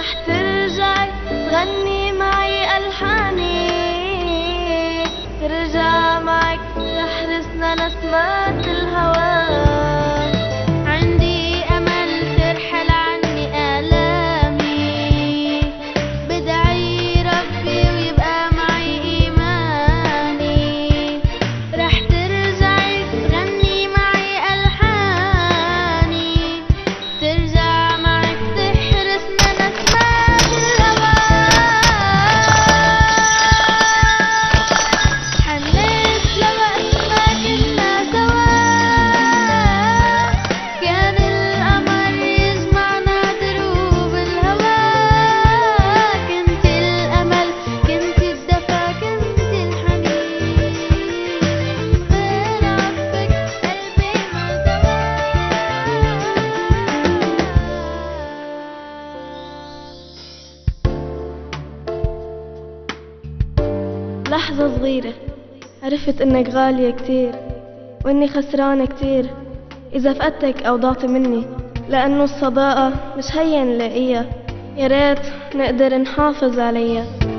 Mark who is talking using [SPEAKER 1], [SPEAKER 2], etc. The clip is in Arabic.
[SPEAKER 1] رح ترجعي تغني معي ألحاني، ترجع معك تحرسنا نسمات الهوى. عندي أمل ترحل عني آلامي، بدعي ربي ويبقى معي إيماني. رح ترجعي تغني معي ألحاني، ترجع معك تحرسنا نسمات الهوى. حنيت لوقت ما كنا سوا، كان القمر يجمعنا دروب الهوى. كنت الأمل كنت الدفا كنت الحنين، غير عطفك قلبي ما سوا. لحظة صغيرة عرفت انك غالية كتير، واني خسرانة كتير اذا فقدتك او ضعت مني، لانه الصداقة مش هين نلاقيها، يا ريت نقدر نحافظ عليها.